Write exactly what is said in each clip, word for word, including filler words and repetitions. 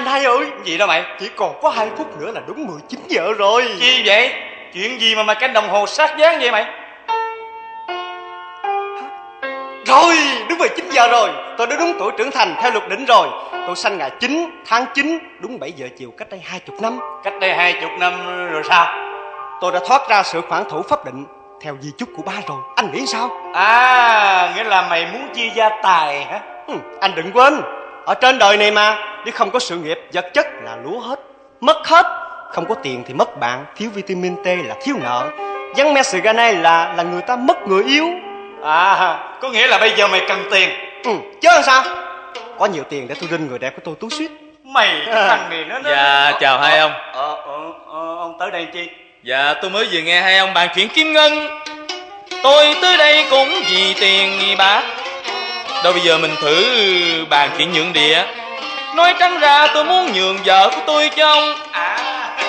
hai ơi. Gì đó mày? Chỉ còn có hai phút nữa là đúng mười chín giờ rồi. Chi vậy? Chuyện gì mà mày canh đồng hồ sát dáng vậy mày? Rồi, đúng mười chín giờ rồi. Tôi đã đúng tuổi trưởng thành theo luật định rồi. Tôi sanh ngày chín tháng chín, đúng bảy giờ chiều cách đây hai chục năm. Cách đây hai chục năm rồi sao? Tôi đã thoát ra sự khoản thủ pháp định theo di chúc của ba rồi. Anh nghĩ sao? À, nghĩa là mày muốn chia gia tài hả? Ừ, anh đừng quên, ở trên đời này mà, nếu không có sự nghiệp, vật chất là lúa hết, mất hết. Không có tiền thì mất bạn, thiếu vitamin T là thiếu nợ, vắng Messigane là là người ta mất người yêu. À, có nghĩa là bây giờ mày cần tiền. Ừ, chứ làm sao? Có nhiều tiền để tôi rinh người đẹp của tôi tú suýt. Mày cái thằng này nó, nó... Dạ chào hai ông. Ờ, ờ, ờ, ông tới đây chi? Dạ tôi mới vừa nghe hai ông bàn chuyện kim ngân. Tôi tới đây cũng vì tiền nghi bác. Đâu bây giờ mình thử bàn chuyện nhượng địa. Nói trắng ra tôi muốn nhường vợ của tôi cho ông. À,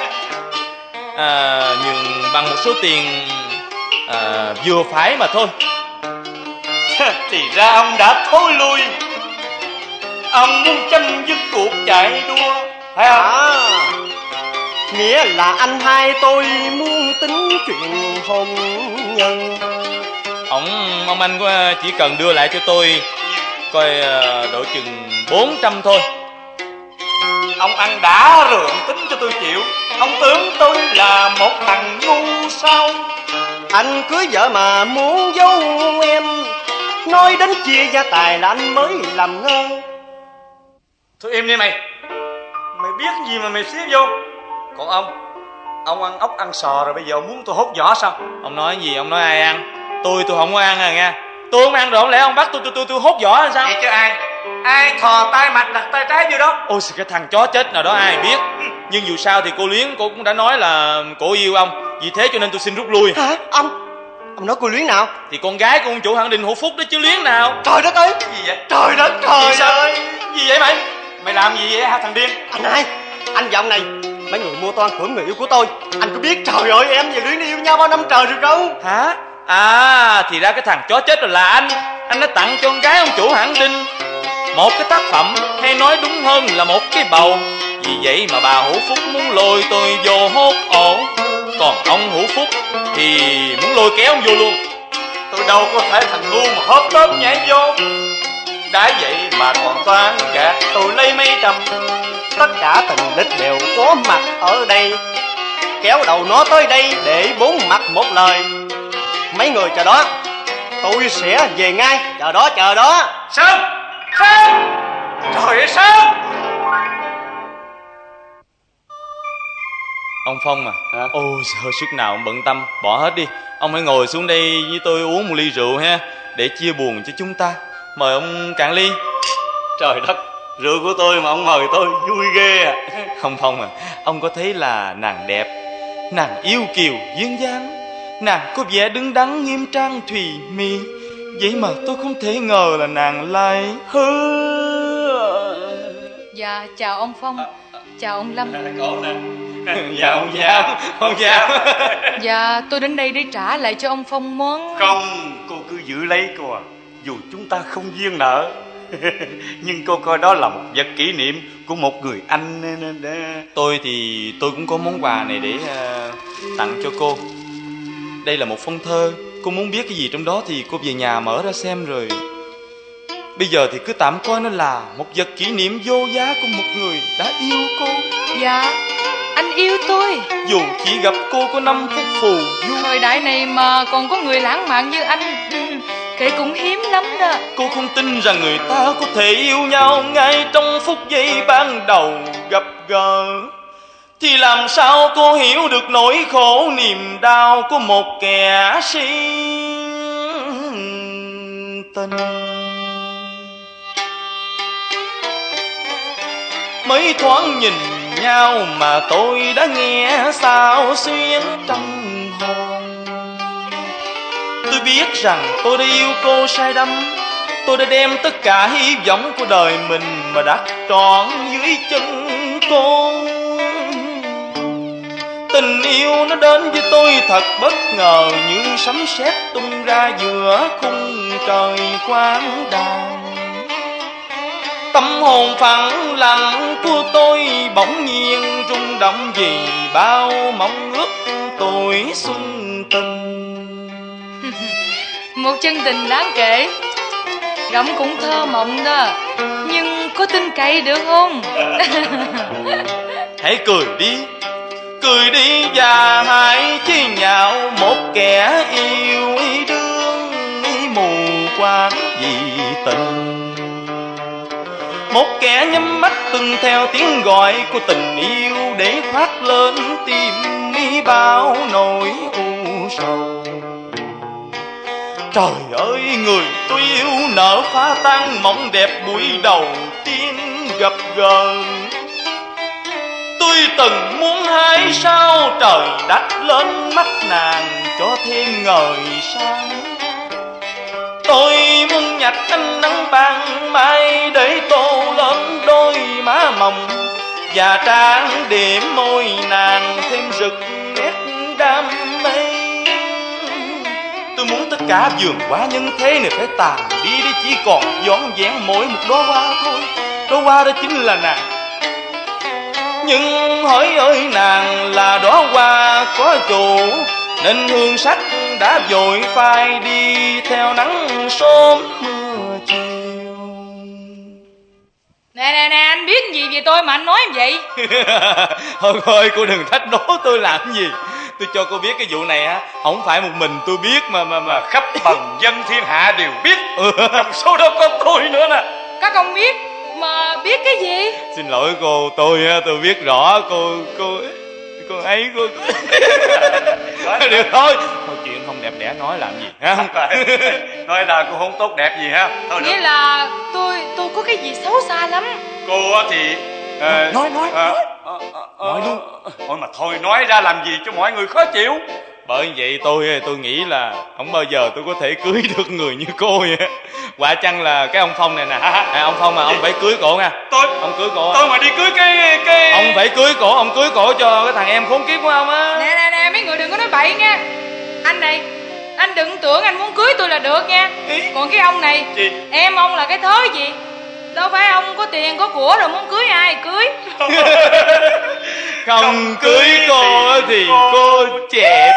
à nhường bằng một số tiền à, vừa phải mà thôi. thì ra ông đã thối lui. Ông muốn chấm dứt cuộc chạy đua, phải không? À, nghĩa là anh hai tôi muốn tính chuyện hôn nhân. Ông ông anh có chỉ cần đưa lại cho tôi coi độ chừng bốn trăm thôi. Ông ăn đã rồi, ông tính cho tôi chịu. Ông tưởng tôi là một thằng ngu sao? Anh cưới vợ mà muốn giấu em, nói đến chia gia tài là anh mới làm ngơ. Thôi im đi mày. Mày biết gì mà mày xếp vô? Còn ông, ông ăn ốc ăn sò rồi bây giờ ông muốn tôi hốt vỏ sao? Ông nói gì? Ông nói ai ăn? Tôi tôi không có ăn à nha. Tôi không ăn rồi, không lẽ ông bắt tôi tôi tôi tôi hốt vỏ hay sao? Vậy chứ ai? Ai thò tay mặt đặt tay trái vô đó? Ôi cái thằng chó chết nào đó ai biết. Nhưng dù sao thì cô Luyến cô cũng đã nói là cô yêu ông, vì thế cho nên tôi xin rút lui. Hả? Ông Ông nói cô Luyến nào? Thì con gái của ông chủ Hạng Đình Hữu Phúc đó chứ Luyến nào. Trời đất ơi! Gì vậy? Trời đất trời Gì ơi! Gì vậy mày? Mày làm gì vậy hả thằng điên? Anh hai, anh dạo này mấy người mua toan cưỡng người yêu của tôi. Anh có biết trời ơi em và Luyến yêu nhau bao năm trời rồi không? Hả? À thì ra cái thằng chó chết rồi là anh. Anh đã tặng cho con gái ông chủ Hạng Đình một cái tác phẩm, hay nói đúng hơn là một cái bầu. Vì vậy mà bà Hữu Phúc muốn lôi tôi vô hốt ổ. Còn ông Hữu Phúc thì muốn lôi kéo ông vô luôn. Tôi đâu có phải thằng ngu mà hớp tớp nhảy vô. Đã vậy mà còn toan gạt tôi lấy mấy trăm. Tất cả tình địch đều có mặt ở đây, kéo đầu nó tới đây để bốn mặt một lời. Mấy người chờ đó, tôi sẽ về ngay. Chờ đó, chờ đó. Sơn! Sơn! Trời ơi Sơn! Ông Phong à? Hả? Ôi sao sức nào ông bận tâm. Bỏ hết đi. Ông hãy ngồi xuống đây với tôi uống một ly rượu ha, để chia buồn cho chúng ta. Mời ông cạn ly. Trời đất, rượu của tôi mà ông mời tôi vui ghê à. Ông Phong à, ông có thấy là nàng đẹp, nàng yêu kiều duyên dáng, nàng có vẻ đứng đắn nghiêm trang thùy mị. Vậy mà tôi không thể ngờ là nàng lại hứa. Dạ chào ông Phong. Chào ông Lâm. Cậu nè. Dạ ông Giao. Ông Giao. Dạ tôi đến đây để trả lại cho ông Phong món. Không, cô cứ giữ lấy cô à. Dù chúng ta không duyên nợ, nhưng cô coi đó là một vật kỷ niệm của một người anh. Tôi thì tôi cũng có món quà này để uh, tặng cho cô. Đây là một phong thơ. Cô muốn biết cái gì trong đó thì cô về nhà mở ra xem rồi. Bây giờ thì cứ tạm coi nó là một vật kỷ niệm vô giá của một người đã yêu cô. Dạ, anh yêu tôi. Dù chỉ gặp cô có năm phút phù du. Thời đại này mà còn có người lãng mạn như anh, kể cũng hiếm lắm đó. Cô không tin rằng người ta có thể yêu nhau ngay trong phút giây ban đầu gặp gỡ, thì làm sao cô hiểu được nỗi khổ niềm đau của một kẻ si tình. Mới thoáng nhìn nhau mà tôi đã nghe sao xuyến trong hồn. Tôi biết rằng tôi đã yêu cô say đắm. Tôi đã đem tất cả hy vọng của đời mình mà đặt trọn dưới chân cô. Tình yêu nó đến với tôi thật bất ngờ, như sấm sét tung ra giữa khung trời quang đàng. Tâm hồn phẳng lặng của tôi bỗng nhiên rung động vì bao mong ước tuổi xuân tình. Một chân tình đáng kể, Gẫm cũng thơ mộng đó, nhưng có tin cậy được không? Hãy cười đi, cười đi và hãy chế nhạo một kẻ yêu đương mù quáng vì tình. Một kẻ nhắm mắt tuân theo tiếng gọi của tình yêu để khoác lên tim mi bao nỗi u sầu. Trời ơi, người tôi yêu nở phá tan mộng đẹp buổi đầu tiên gặp gỡ. Tôi từng muốn hái sao trời đắt lên mắt nàng cho thêm ngời sáng. Tôi muốn nhặt ánh nắng ban mai để tô lên đôi má mồng và trang điểm môi nàng thêm rực nét đam mê. Tôi muốn tất cả vườn hoa nhân thế này phải tàn đi để chỉ còn vỏn vẹn mỗi một đóa hoa thôi. Đóa hoa đó chính là nàng. Nhưng hỡi ơi, nàng là đóa hoa có chủ nên hương sắc đã vội phai đi theo nắng sớm mưa chiều. Nè nè nè, anh biết gì về tôi mà anh nói vậy? Thôi thôi, cô đừng thách đố tôi làm gì. Tôi cho cô biết cái vụ này á, không phải một mình tôi biết mà mà mà khắp bần dân thiên hạ đều biết. Trong số đó có tôi nữa nè. Các ông biết mà biết cái gì? Xin lỗi cô, tôi tôi biết rõ cô cô cô ấy cô. Được thôi, thôi chuyện không đẹp đẽ nói làm gì ha? Nói là cô không tốt đẹp gì ha? Thôi nghĩa được. là tôi tôi có cái gì xấu xa lắm. Cô thì à, nói nói à, nói à, à, nói luôn. Thôi mà thôi, nói ra làm gì cho mọi người khó chịu. Bởi vậy tôi tôi nghĩ là không bao giờ tôi có thể cưới được người như cô vậy. Quả chăng là cái ông Phong này nè. À, ông Phong mà ông phải cưới cổ nha. Tôi ông cưới cổ. Tôi mà đi cưới cái cái ông phải cưới cổ, ông cưới cổ cho cái thằng em khốn kiếp của ông á. Nè nè nè, mấy người đừng có nói bậy nha. Anh này, anh đừng tưởng anh muốn cưới tôi là được nha. Còn cái ông này, gì? Em ông là cái thớ gì? Đâu phải ông có tiền có của rồi muốn cưới ai cưới. Không, không cưới cô thì cô, cô chẹp.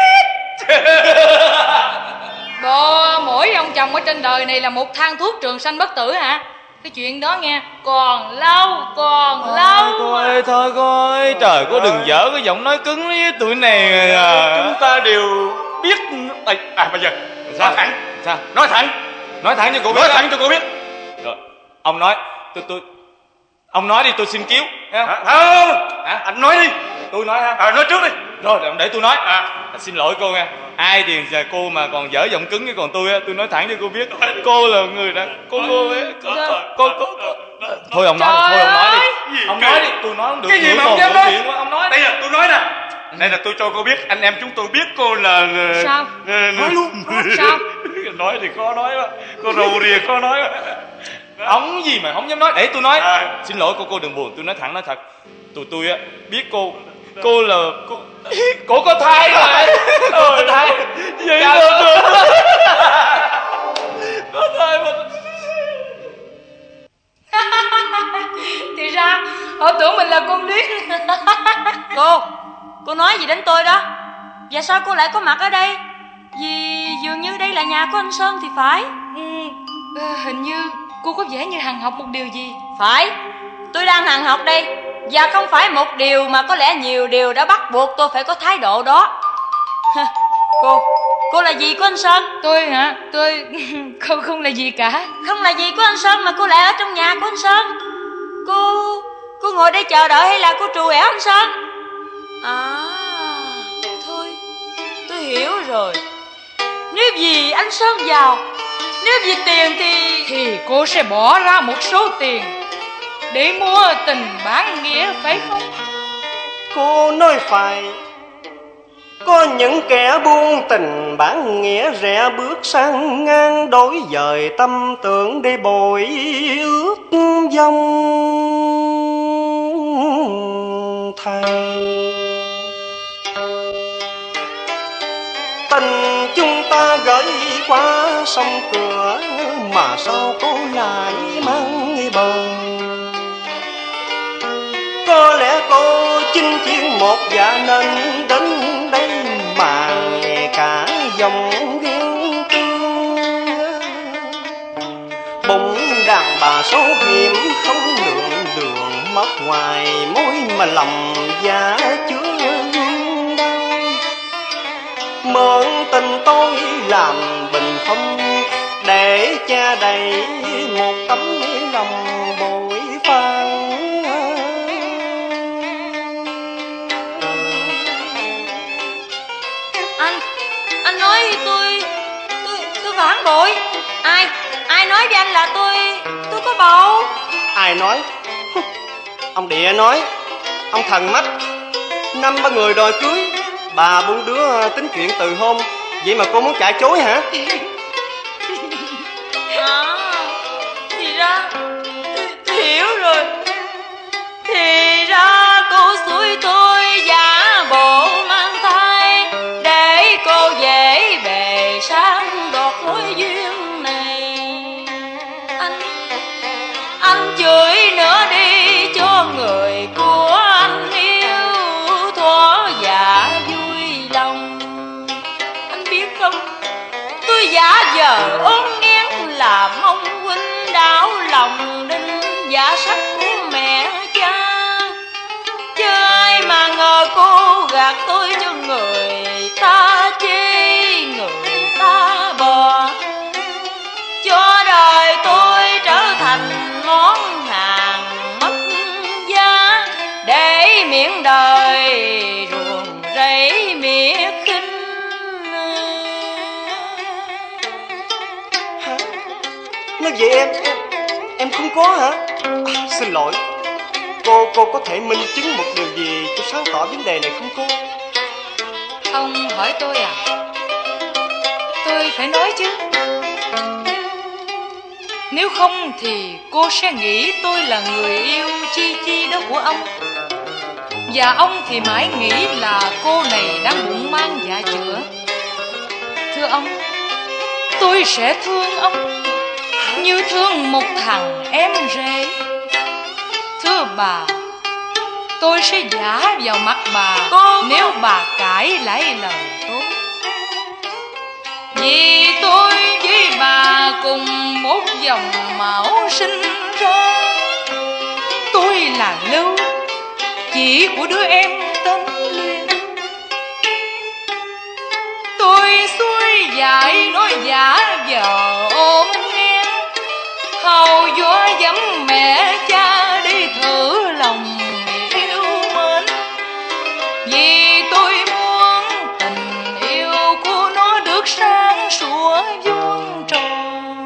Bộ mỗi ông chồng ở trên đời này là một thang thuốc trường sanh bất tử hả? Cái chuyện đó nghe còn lâu, còn à, lâu. Cô ơi, thôi cô ơi, trời, cô đừng dở cái giọng nói cứng với tụi này à. Chúng ta đều biết. À, à bây giờ sao? Nói thẳng. Sao? Nói thẳng. Nói thẳng cho cô biết. Nói thẳng cho cô biết. Rồi, ông nói, tôi tôi ông nói đi, tôi xin cứu. Hả? Hả? Hả? Anh nói đi. Tôi nói ha. À, nói trước đi. Rồi, để tôi nói. À. Xin lỗi cô nha. Ai thì cô mà còn dở giọng cứng với còn tôi á, tôi nói thẳng cho cô biết. Cô là người đã cô cô ấy. Cô cô cô. Thôi ông nói, thôi ông nói đi. Ông nói đi, tôi nói không được. Cái gì mà ông dám nói? Ông nói. Đây là tôi nói nè. Đây là tôi cho cô biết, anh em chúng tôi biết cô là. Sao? Nói luôn. Sao? Nói thì khó nói quá. Cô rầu rìa khó nói quá. Ông gì mà không dám nói, để tôi nói. À. Xin lỗi cô, cô đừng buồn, tôi nói thẳng nói thật. Tụi tôi á biết cô, cô là cô, cô có thai rồi. Có thai. Vậy được. Có thai mà. Thì ra họ tưởng mình là con Luyến. Cô, cô nói gì đến tôi đó? Và sao cô lại có mặt ở đây? Vì dường như đây là nhà của anh Sơn thì phải. Ừ, hình như cô có vẻ như hằng học một điều gì. Phải, tôi đang hằng học đây. Và không phải một điều mà có lẽ nhiều điều đã bắt buộc tôi phải có thái độ đó. Cô, cô là gì của anh Sơn? Tôi hả? Tôi không không là gì cả. Không là gì của anh Sơn mà cô lại ở trong nhà của anh Sơn. Cô, cô ngồi đây chờ đợi hay là cô trù ẻo anh Sơn? À, thôi, tôi hiểu rồi. Nếu vì anh Sơn giàu, nếu vì tiền thì... Thì cô sẽ bỏ ra một số tiền để mua tình bán nghĩa, phải không? Cô nói phải. Có những kẻ buôn tình bán nghĩa rẻ bước sang ngang, đổi dời tâm tưởng để bồi ước vong thang. Tình chúng ta gửi qua sông cửa mà sao cô lại mang bờ. chiên một dạ nên đến đây mà nghe cả dòng ghen tương. Bụng đàn bà số hiểm không lượng đường, mất ngoài mối mà lòng dạ chưa duyên đau. Mượn tình tôi làm bình phong để cha đầy một tấm lòng bội phan. Anh, anh nói tôi, tôi, tôi phản bội. Ai, ai nói với anh là tôi, tôi có bầu? Ai nói? Ông Địa nói. Ông Thần Mắt. Năm ba người đòi cưới, bà bốn đứa tính chuyện từ hôn. Vậy mà cô muốn chạy chối hả? À, thì ra tôi, tôi hiểu rồi. Thì ra cô xui tôi giả bộ mang thai để cô dễ bề sang đoạt mối duyên này. Anh, anh chửi nữa đi cho người của anh yêu thỏa dạ vui lòng. Anh biết không, tôi giả vờ ôm nghiến là mong huynh đau lòng đinh giả sắc của mẹ cha. Chứ ai mà ngờ cô gạt tôi cho người ta chê, người ta bò, cho đời tôi trở thành món hàng mất giá để miệng đời ruồng rẫy miệt khinh. Nói vậy em, em, em không có hả? À, xin lỗi. Cô, cô có thể minh chứng một điều gì cho sáng tỏ vấn đề này không cô? Ông hỏi tôi à? Tôi phải nói chứ. Nếu không thì cô sẽ nghĩ tôi là người yêu chi chi đó của ông. Và ông thì mãi nghĩ là cô này đang bụng mang dạ chữa. Thưa ông, tôi sẽ thương ông như thương một thằng em rể. Thưa bà, tôi sẽ giả vào mặt bà cô nếu bà cãi lại lời tôi. Vì tôi với bà cùng một dòng máu sinh ra. Tôi là Lưu, chị của đứa em tên Luyến. Tôi xuôi dại nói giả vờ ôm nghe, hầu gió dẫm mẹ cha đi thử lòng yêu mến. Vì tôi muốn tình yêu của nó được sáng sủa vuông tròn.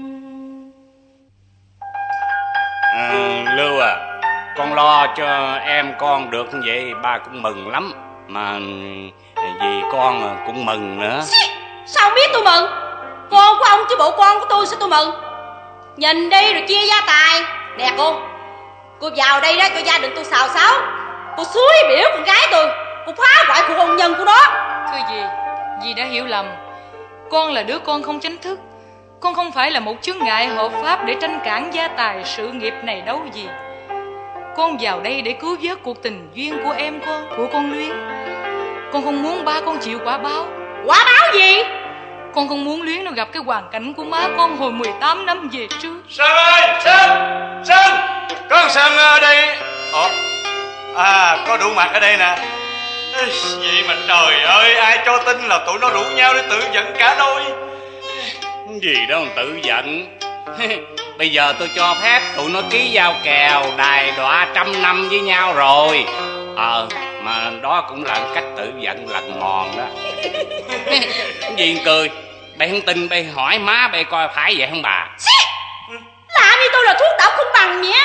À, Lưu à, con lo cho em con được như vậy ba cũng mừng lắm. Mà vì con cũng mừng nữa. Sao biết tôi mừng? Con của ông chứ bộ con của tôi sao tôi mừng? Nhìn đi rồi chia gia tài. Nè cô, cô vào đây đó cho gia đình tôi xào xáo. Cô xúi biểu con gái tôi, cô phá hoại cuộc hôn nhân của nó. Thưa dì, dì đã hiểu lầm. Con là đứa con không chính thức. Con không phải là một chướng ngại hợp pháp để tranh cản gia tài sự nghiệp này đâu dì. Con vào đây để cứu vớt cuộc tình duyên của em con, của con Luyến. Con không muốn ba con chịu quả báo. Quả báo gì? Con không muốn Luyến nó gặp cái hoàn cảnh của má con hồi mười tám năm về trước. Sơn ơi, Sơn, Sơn, có thằng Sơn ở đây. Ủa, à, có đủ mặt ở đây nè. Vậy mà trời ơi, ai cho tin là tụi nó rủ nhau để tự giận cả đôi. Gì đâu mà tự giận. Bây giờ tôi cho phép tụi nó ký giao kèo đài đọa trăm năm với nhau rồi. Ờ, mà đó cũng là cách tự giận lần mòn đó. Gì cười? Bà không tin, bà hỏi má bà coi phải vậy không bà? Làm như tôi là thuốc độc không bằng nhé.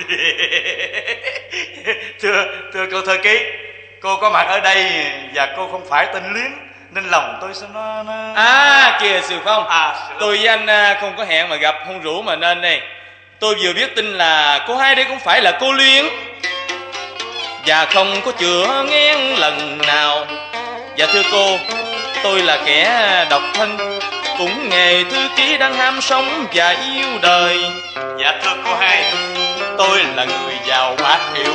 Thưa, thưa cô thư ký, cô có mặt ở đây và cô không phải tên Luyến, nên lòng tôi sao nó... nó... À kìa Sườn Phong, à, tôi với anh không có hẹn mà gặp, không rủ mà nên đây. Tôi vừa biết tin là cô hai đây cũng phải là cô Luyến, và không có chữa ngén lần nào. Và thưa cô, tôi là kẻ độc thân, cũng nghề thư ký đang ham sống và yêu đời. Dạ thưa cô hai, tôi là người giàu bạc hiệu,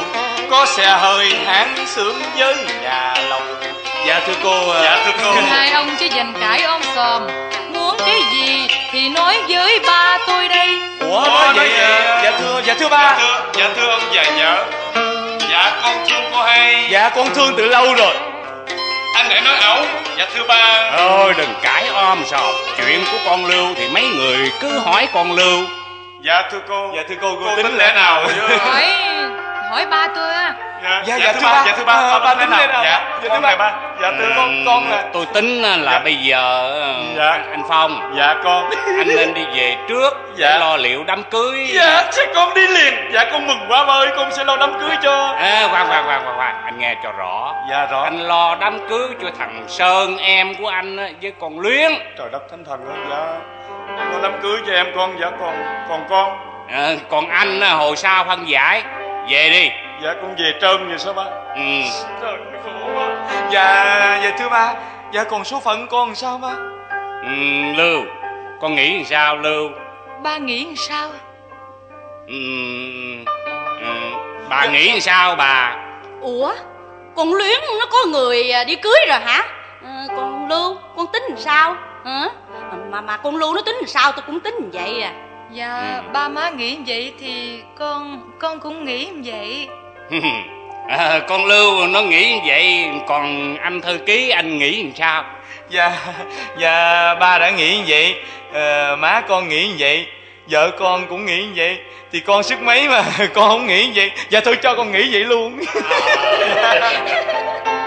có xe hơi hãng xưởng với nhà lầu. Dạ thưa cô. Dạ thưa cô. Hai ông chứ dành cãi om sòm, muốn cái gì thì nói với ba tôi đây. Ủa nói vậy? Dạ thưa, dạ thưa ba. Dạ thưa, dạ thưa ông già vợ. Dạ con thương cô hai. Dạ con thương từ lâu rồi. Anh lại nói ẩu. Dạ thưa ba. Thôi đừng cãi om sòm, chuyện của con Lưu thì mấy người cứ hỏi con Lưu. Dạ thưa cô. Dạ thưa cô, cô, Cô tính tính lẽ nào chứ? Hỏi hỏi ba tôi á. Dạ, Dạ, dạ, dạ thưa thưa ba. ba. Dạ thưa ba. À, Ba ba tính tính lẽ lẽ nào? nào? Dạ, Dạ, dạ thưa thưa ba. ba. Dạ thưa con con là. Tôi tính là Dạ. bây giờ Dạ. anh, anh Phong, Dạ con. anh nên đi về trước Dạ. để lo liệu đám cưới. Dạ sẽ con đi liền. Dạ con mừng quá ba ơi, con sẽ lo đám cưới cho. À, khoan khoan khoan khoan khoan, anh nghe cho rõ. Dạ rõ. Anh lo đám cưới cho thằng Sơn em của anh á, với con Luyến. Trời đất thánh thần ơi. Dạ lo đám cưới cho em con. Dạ còn còn con. À, còn anh á, hồi sau phân giải. Về đi. Dạ con về trơn vậy sao ba? Ừ. Trời khổ quá. Dạ, dạ thưa ba. Dạ còn số phận con làm sao ba? Ừ, Lưu, con nghĩ làm sao Lưu? Ba nghĩ làm sao? Ừ, ừ, bà nghĩ làm sao bà? Ủa, con Luyến nó có người đi cưới rồi hả? À, còn Lưu, con tính làm sao? Hả? Mà mà con Lưu nó tính làm sao tôi cũng tính như vậy à. Dạ Ừ. ba má nghĩ vậy thì con con cũng nghĩ vậy. À, con Lưu nó nghĩ như vậy, còn anh thư ký anh nghĩ làm sao? Dạ, dạ ba đã nghĩ như vậy, à, má con nghĩ như vậy, vợ con cũng nghĩ như vậy. Thì con sức mấy mà con không nghĩ như vậy. Dạ thôi cho con nghĩ vậy luôn.